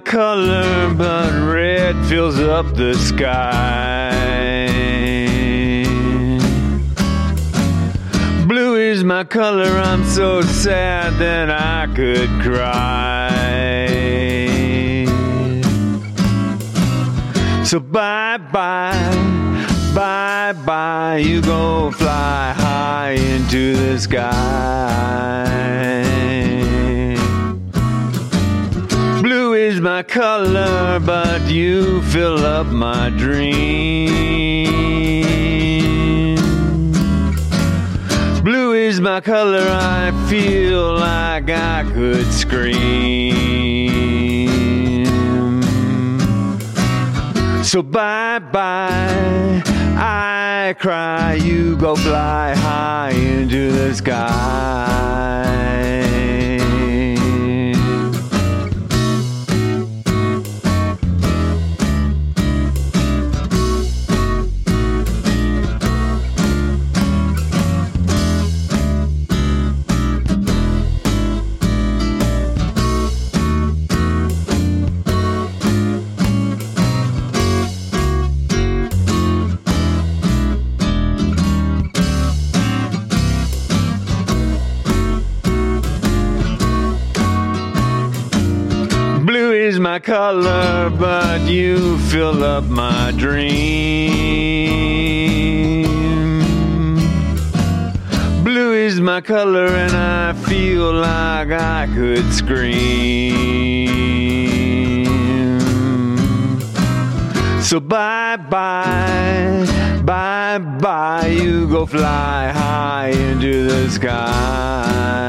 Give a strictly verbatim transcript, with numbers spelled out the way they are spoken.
color, but red fills up the sky. Blue is my color, I'm so sad that I could cry. So bye-bye, bye-bye, you go fly high into the sky. Blue is my color, but you fill up my dream. Blue is my color, I feel like I could scream. So bye-bye, I cry, you go fly high into the sky. Blue is my color, but you fill up my dream. Blue is my color, and I feel like I could scream. So bye-bye, bye-bye, you go fly high into the sky.